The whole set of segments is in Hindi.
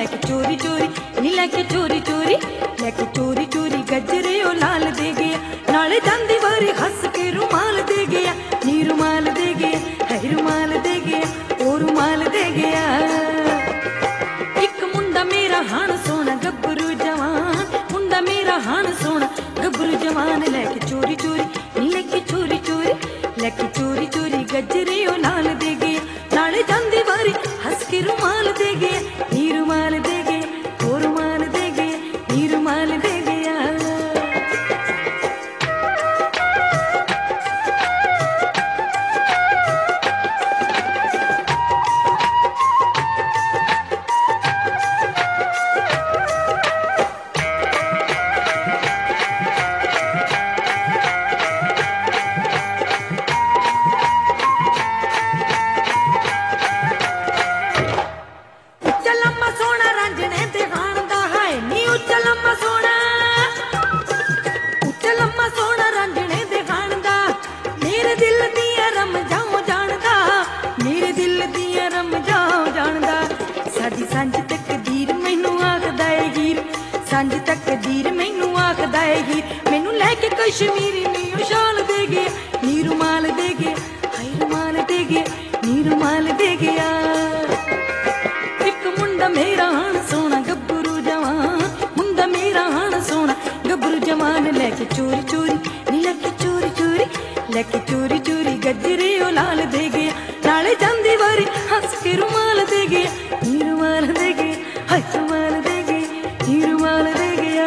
लैके चोरी चोरी नी लैके चोरी चोरी लैके चोरी चोरी गजरे ओ लाल दे गया नाले जांदी वारी हंस के रुमाल दे गया नी रुमाल दे गया है रुमाल दे गया ओ रुमाल दे गया। एक मुंडा मेरा हाण सोना गब्बरू जवान मुंडा मेरा हाण सोना गब्बरू जवान लैके चोरी चोरी नी लैके चोरी चोरी लैके चोरी चोरी गजरे ओ लाल दे गया नाले जांदी वारी हंस के रुमाल दे गया नी रुमाल दे गया ओ रुमाल दे गया नी रुमाल दे गया। सांझ तकदीर मैनू आखदा है हीर सांझ तकदीर मैनू आखदा है हीर मैनू लैके कश्मीरी नी शाल दे गया नी रुमाल दे गया हाय रुमाल दे गया नी रुमाल दे गया। एक मुंडा मेरा हाण सोना गब्बरू जवान मुंडा मेरा हाण सोना गब्बरू जवान लैके चोरी चोरी नी लैके चोरी चोरी लैके चोरी चोरी गजरे ओ लाल दे गया नाले जांदी वारी हंस के रुमाल दे गया नी रुमाल दे गया हाय रुमाल दे गया नी रुमाल दे गया।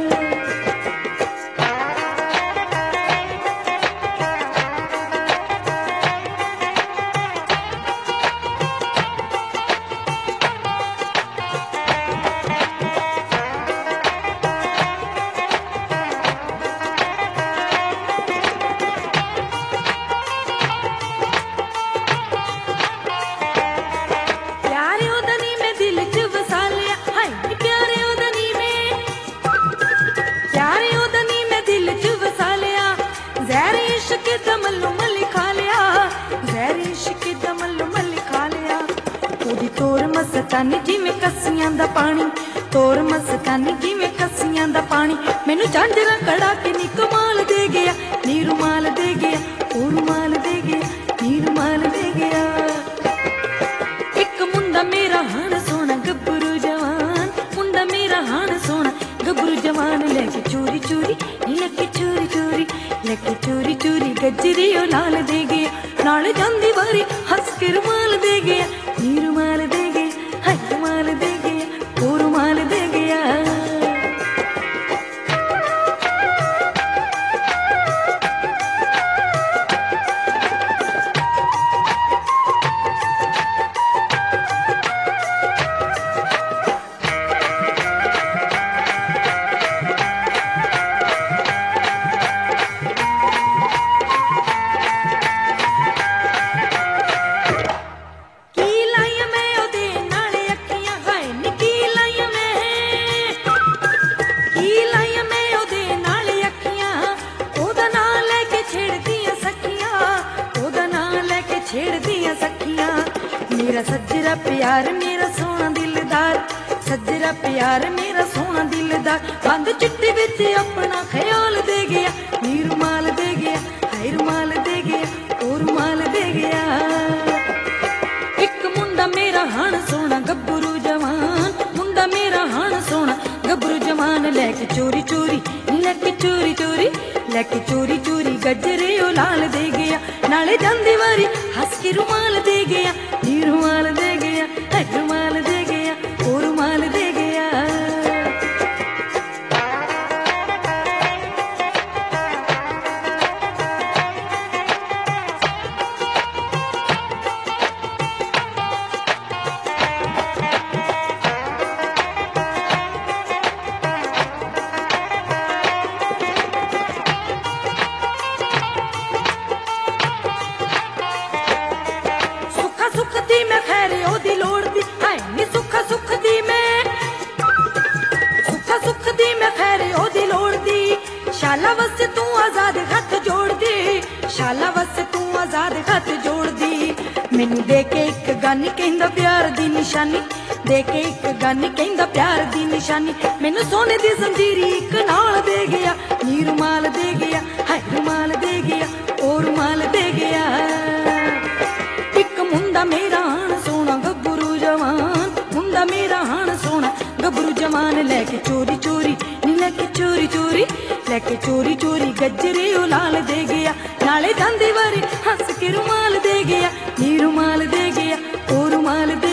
तोर मस्तानी जिवें कस्सियां दा पानी तोर मस्तानी जिवें कस्सियां दा पानी मैनू झांजरा कड़ा के नी कमाल दे गया नी रुमाल दे गया ओ रुमाल दे गया नी रुमाल दे गया। एक मुंडा मेरा हाण सोना गब्बरू जवान मुंडा मेरा हाण सोना गब्बरू जवान लैके चोरी चोरी नी लैके चोरी चोरी लैके चोरी चोरी गजरे ओ लाल दे गया नाले जांदी वारी हंस के रुमाल दे गया नी रुमाल दे गया हाय रुमाल दे गया ओ रुमाल दे गया। मेरा सज्जरा प्यार मेरा सोना दिलदार सज्जरा प्यार मेरा सोना दिलदार बंद चिट्ठी विच अपना ख्याल दे गया नी रुमाल दे गया हाय रुमाल दे गया ओ रुमाल दे गया। एक मुंडा मेरा हाण सोना गब्बरू जवान मुंडा मेरा हाण सोना गब्बरू जवान लैके चोरी चोरी नी लैके चोरी चोरी लैके चोरी चोरी गजरे ओ लाल दे गया नाले जांदी वारी हंस के रुमाल दे गया नी रुमाल दे गया हाय रुमाल दे गया ओ रुमाल दे गया। शाला वस तू आजाद हथ जोड़ दी शाला वस तू आजाद हथ जोड़ दी मैनू दे के एक ਗਾਨੀ ਕਹਿੰਦਾ ਪਿਆਰ ਦੀ ਨਿਸ਼ਾਨੀ, ਦੇ ਕੇ ਇੱਕ ਗਾਨੀ ਕਹਿੰਦਾ ਪਿਆਰ ਦੀ ਨਿਸ਼ਾਨੀ। ਮੈਨੂੰ ਸੋਨੇ ਦੀ ਜ਼ੰਜੀਰੀ ਇੱਕ ਨਾਲ ਦੇ ਗਿਆ, ਨੀ ਰੁਮਾਲ ਦੇ ਗਿਆ, ਹਾਏ ਰੁਮਾਲ ਦੇ ਗਿਆ, ਉਹ ਰੁਮਾਲ ਦੇ ਗਿਆ। ਇੱਕ ਮੁੰਡਾ ਮੇਰਾ ਆਣ ਸੋਹਣਾ ਗੱਭਰੂ ਜਵਾਨ, ਮੁੰਡਾ ਮੇਰਾ ਆਣ ਸੋਹਣਾ ਗੱਭਰੂ ਜਵਾਨ, ਲੈ ਕੇ ਚੋਰੀ ਚੋਰੀ ਨੀ ਲੈ ਕੇ ਚੋਰੀ ਚੋਰੀ, ਲੈ ਕੇ ਚੋਰੀ ਚੋਰੀ ਗੱਜਰੇ ਉਹ ਲਾਲ ਦੇ ਗਿਆ, ਨਾਲੇ ਜਾਂਦੀ ਵਾਰੀ ਹੱਸ ਕੇ ਰੁਮਾਲ ਦੇ ਗਿਆ, ਨੀ ਰੁਮਾਲ ਦੇ ਗਿਆ, ਉਹ ਰੁਮਾਲ ਦੇ